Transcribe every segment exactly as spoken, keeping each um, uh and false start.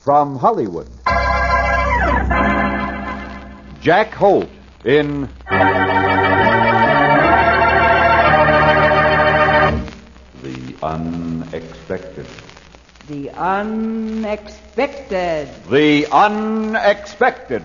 from Hollywood. Jack Holt in The Unexpected. The Unexpected. The Unexpected.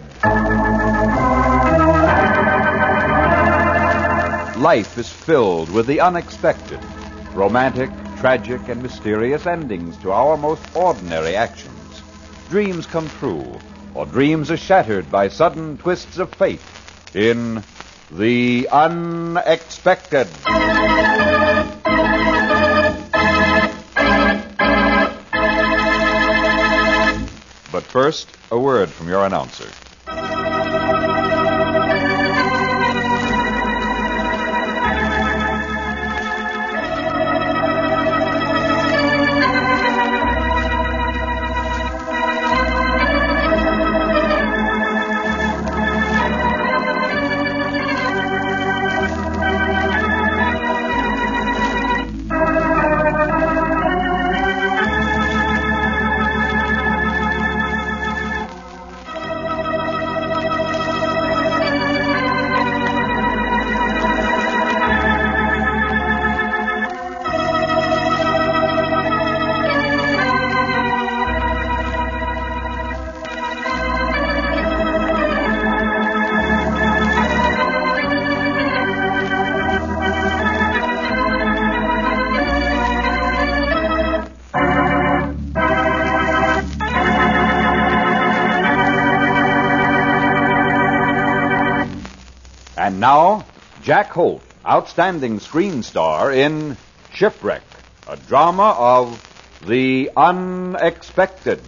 Life is filled with the unexpected. Romantic, tragic, and mysterious endings to our most ordinary actions. Dreams come true, or dreams are shattered by sudden twists of fate in The Unexpected. But first, a word from your announcer. And now, Jack Holt, outstanding screen star in Shipwreck, a drama of the unexpected.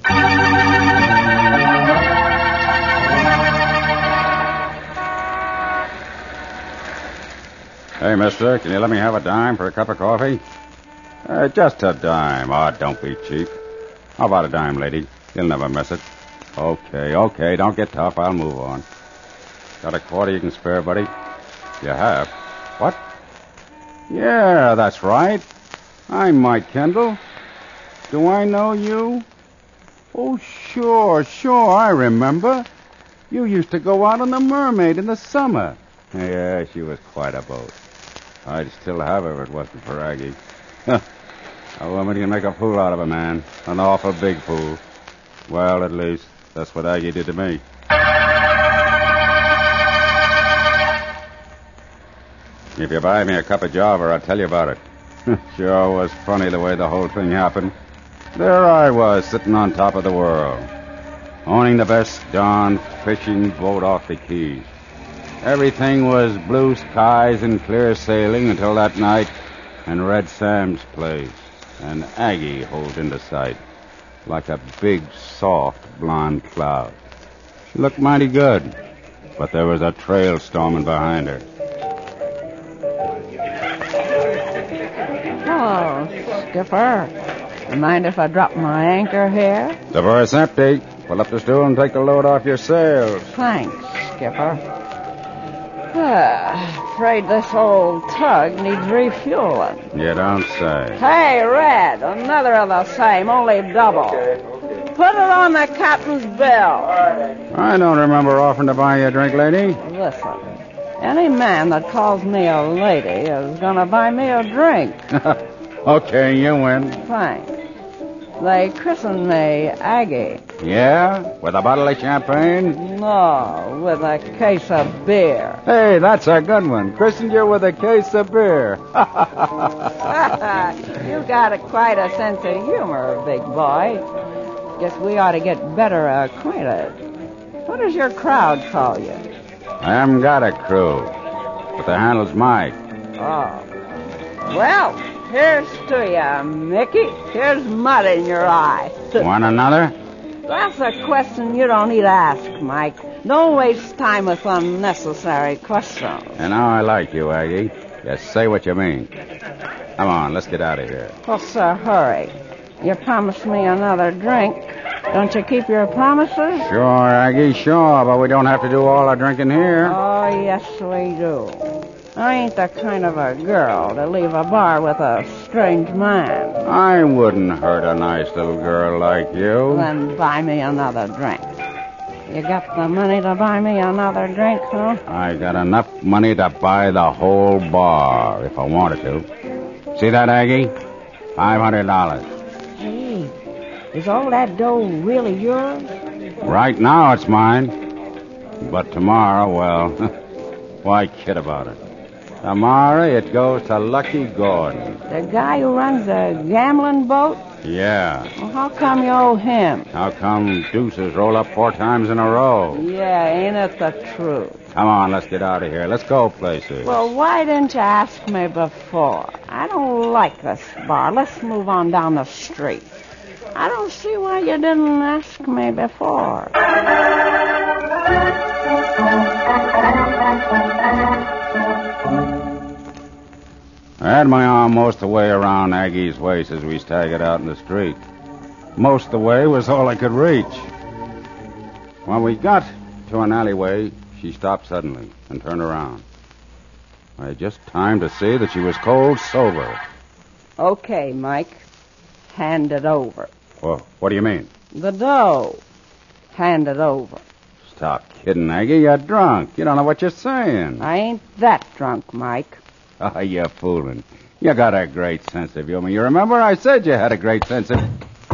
Hey, mister, can you let me have a dime for a cup of coffee? Uh, just a dime. Oh, don't be cheap. How about a dime, lady? You'll never miss it. Okay, okay, don't get tough. I'll move on. Got a quarter you can spare, buddy? You have? What? Yeah, that's right. I'm Mike Kendall. Do I know you? Oh, sure, sure, I remember. You used to go out on the Mermaid in the summer. Yeah, she was quite a boat. I'd still have her if it wasn't for Aggie. A woman can make a fool out of a man. An awful big fool. Well, at least, that's what Aggie did to me. If you buy me a cup of Java, I'll tell you about it. Sure was funny the way the whole thing happened. There I was, sitting on top of the world, owning the best darn fishing boat off the Keys. Everything was blue skies and clear sailing until that night and Red Sam's place, and Aggie hove into sight, like a big, soft, blonde cloud. She looked mighty good, but there was a trail storming behind her. Oh, Skipper. You mind if I drop my anchor here? The berth's empty. Pull up the stool and take the load off your sails. Thanks, Skipper. Ah, afraid this old tug needs refueling. You don't say. Hey, Red, another of the same, only double. Put it on the captain's bill. I don't remember offering to buy you a drink, lady. Listen, any man that calls me a lady is going to buy me a drink. Okay, you win. Thanks. They christened me Aggie. Yeah? With a bottle of champagne? No, with a case of beer. Hey, that's a good one. Christened you with a case of beer. You got a, quite a sense of humor, big boy. Guess we ought to get better acquainted. What does your crowd call you? I haven't got a crew, but the handle's Mike. Oh. Well, here's to you, Mickey. Here's mud in your eye. Want another? That's a question you don't need to ask, Mike. Don't waste time with unnecessary questions. And now I like you, Aggie. Just say what you mean. Come on, let's get out of here. What's the hurry? You promised me another drink. Don't you keep your promises? Sure, Aggie, sure, but we don't have to do all our drinking here. Oh, yes, we do. I ain't the kind of a girl to leave a bar with a strange man. I wouldn't hurt a nice little girl like you. Then buy me another drink. You got the money to buy me another drink, huh? I got enough money to buy the whole bar if I wanted to. See that, Aggie? Five hundred dollars. Gee, is all that dough really yours? Right now it's mine. But tomorrow, well, why kid about it? Tomorrow it goes to Lucky Gordon. The guy who runs the gambling boat? Yeah. Well, how come you owe him? How come deuces roll up four times in a row? Yeah, ain't it the truth? Come on, let's get out of here. Let's go places. Well, why didn't you ask me before? I don't like this bar. Let's move on down the street. I don't see why you didn't ask me before. I had my arm most of the way around Aggie's waist as we staggered out in the street. Most of the way was all I could reach. When we got to an alleyway, she stopped suddenly and turned around. I had just time to see that she was cold sober. Okay, Mike. Hand it over. Well, what do you mean? The dough. Hand it over. Stop kidding, Aggie. You're drunk. You don't know what you're saying. I ain't that drunk, Mike. Oh, you're fooling. You got a great sense of humor. You remember I said you had a great sense of...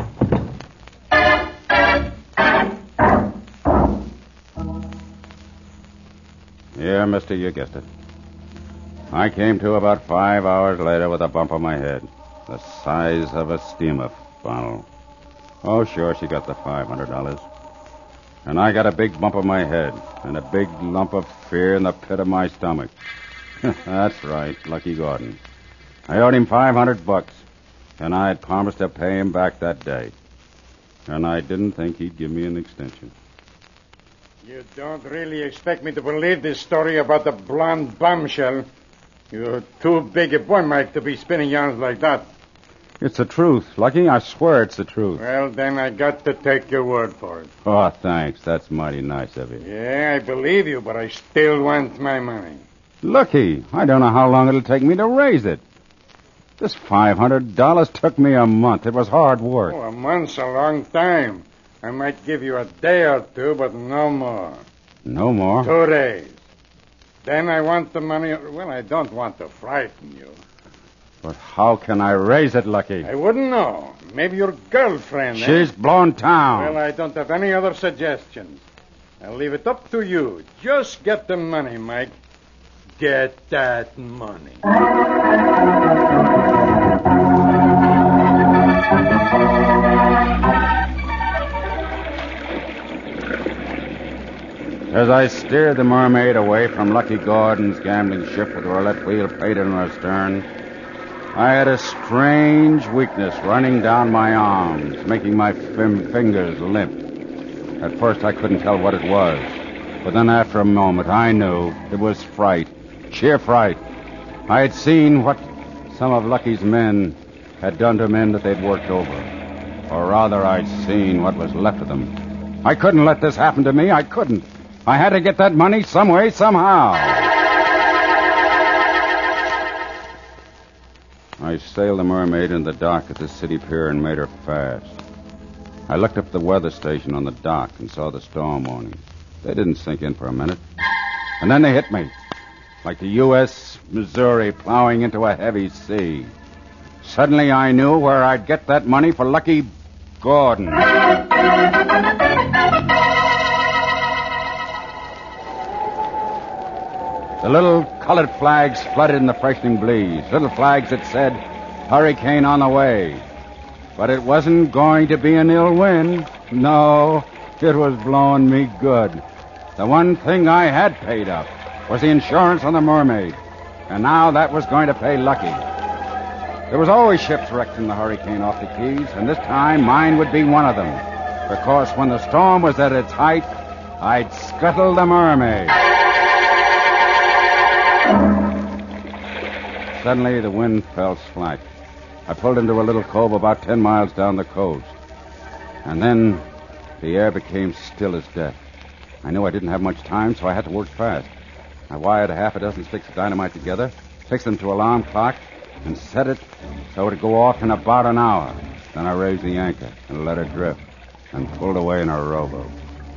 Yeah, mister, you guessed it. I came to about five hours later with a bump on my head. The size of a steamer funnel. Oh, sure, she got the five hundred dollars. And I got a big bump on my head and a big lump of fear in the pit of my stomach. That's right, Lucky Gordon. I owed him five hundred bucks, and I had promised to pay him back that day. And I didn't think he'd give me an extension. You don't really expect me to believe this story about the blonde bombshell. You're too big a boy, Mike, to be spinning yarns like that. It's the truth, Lucky. I swear it's the truth. Well, then I got to take your word for it. Oh, thanks. That's mighty nice of you. Yeah, I believe you, but I still want my money. Lucky, I don't know how long it'll take me to raise it. This five hundred dollars took me a month. It was hard work. Oh, a month's a long time. I might give you a day or two, but no more. No more? Two days. Then I want the money. Well, I don't want to frighten you. But how can I raise it, Lucky? I wouldn't know. Maybe your girlfriend. She's eh? blown town. Well, I don't have any other suggestions. I'll leave it up to you. Just get the money, Mike. Get that money. As I steered the Mermaid away from Lucky Gordon's gambling ship with the roulette wheel painted on her stern, I had a strange weakness running down my arms, making my fim- fingers limp. At first I couldn't tell what it was, but then after a moment I knew it was fright, sheer fright. I had seen what some of Lucky's men had done to men that they'd worked over. Or rather, I'd seen what was left of them. I couldn't let this happen to me. I couldn't. I had to get that money some way, somehow. I sailed the Mermaid in the dock at the city pier and made her fast. I looked up the weather station on the dock and saw the storm warnings. They didn't sink in for a minute. And then they hit me, like the U S Missouri plowing into a heavy sea. Suddenly I knew where I'd get that money for Lucky Gordon. The little colored flags flooded in the freshening breeze. Little flags that said, hurricane on the way. But it wasn't going to be an ill wind. No, it was blowing me good. The one thing I had paid up was the insurance on the Mermaid. And now that was going to pay Lucky. There was always ships wrecked in the hurricane off the Keys, and this time mine would be one of them. Because when the storm was at its height, I'd scuttle the Mermaid. Suddenly, the wind fell slack. I pulled into a little cove about ten miles down the coast. And then the air became still as death. I knew I didn't have much time, so I had to work fast. I wired a half a dozen sticks of dynamite together, fixed them to alarm clock, and set it so it'd go off in about an hour. Then I raised the anchor and let her drift and pulled away in her rowboat.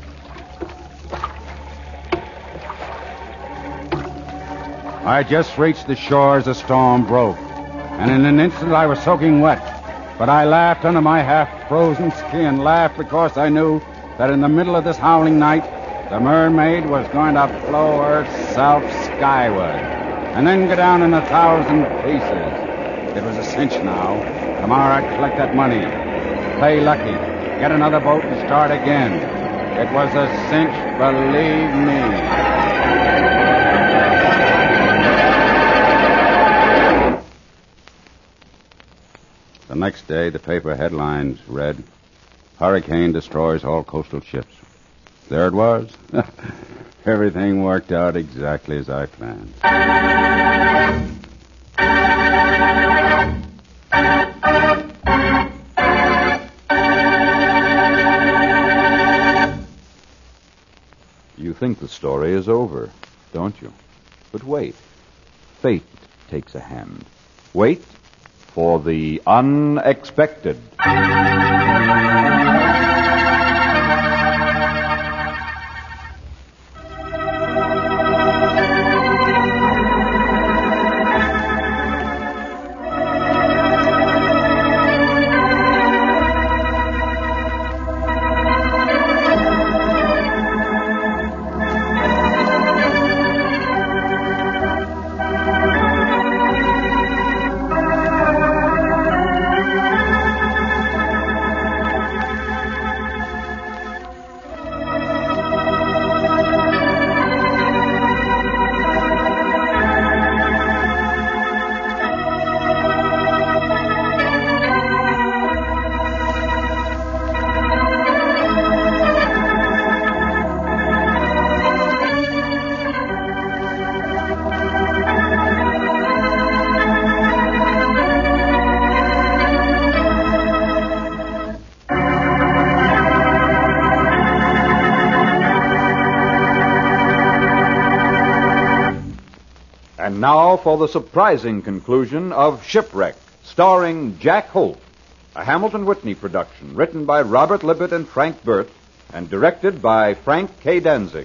I just reached the shore as the storm broke, and in an instant I was soaking wet. But I laughed under my half-frozen skin, laughed because I knew that in the middle of this howling night, the mermaid was going to blow herself skyward and then go down in a thousand pieces. It was a cinch now. Tomorrow I'd collect that money, play lucky, get another boat and start again. It was a cinch, believe me. The next day, the paper headlines read, Hurricane destroys all coastal ships. There it was. Everything worked out exactly as I planned. You think the story is over, don't you? But wait. Fate takes a hand. Wait for the unexpected. And now for the surprising conclusion of Shipwreck, starring Jack Holt, a Hamilton Whitney production, written by Robert Libet and Frank Burt, and directed by Frank K. Danzig.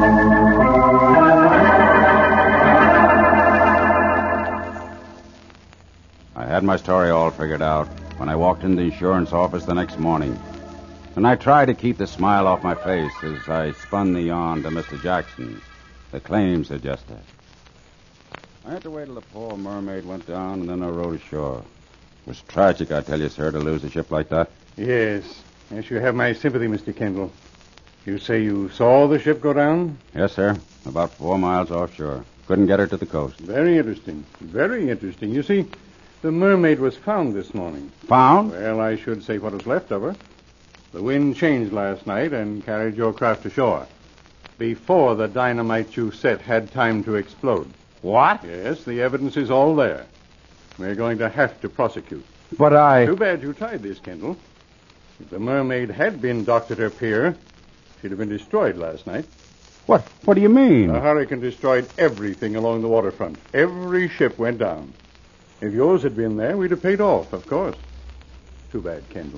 I had my story all figured out when I walked in the insurance office the next morning, and I tried to keep the smile off my face as I spun the yarn to Mister Jackson, the claims adjuster. I had to wait till the poor mermaid went down, and then I rowed ashore. It was tragic, I tell you, sir, to lose a ship like that. Yes. Yes, you have my sympathy, Mister Kendall. You say you saw the ship go down? Yes, sir. About four miles offshore. Couldn't get her to the coast. Very interesting. Very interesting. You see, the mermaid was found this morning. Found? Well, I should say what was left of her. The wind changed last night and carried your craft ashore before the dynamite you set had time to explode. What? Yes, the evidence is all there. We're going to have to prosecute. But I... Too bad you tried this, Kendall. If the mermaid had been docked at her pier, she'd have been destroyed last night. What? What do you mean? The hurricane destroyed everything along the waterfront. Every ship went down. If yours had been there, we'd have paid off, of course. Too bad, Kendall.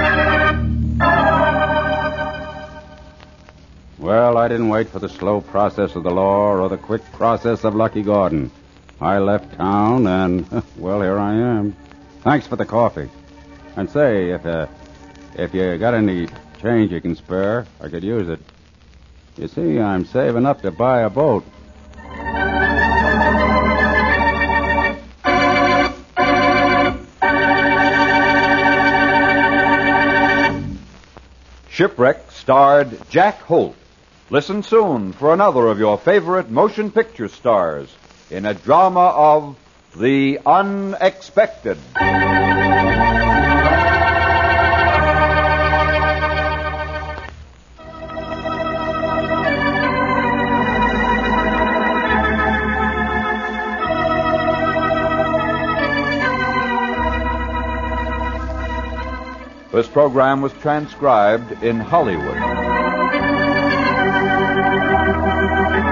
Well, I didn't wait for the slow process of the law or the quick process of Lucky Gordon. I left town, and, well, here I am. Thanks for the coffee. And say, if uh, if you got any change you can spare, I could use it. You see, I'm saving up to buy a boat. Shipwreck starred Jack Holt. Listen soon for another of your favorite motion picture stars in a drama of the unexpected. This program was transcribed in Hollywood.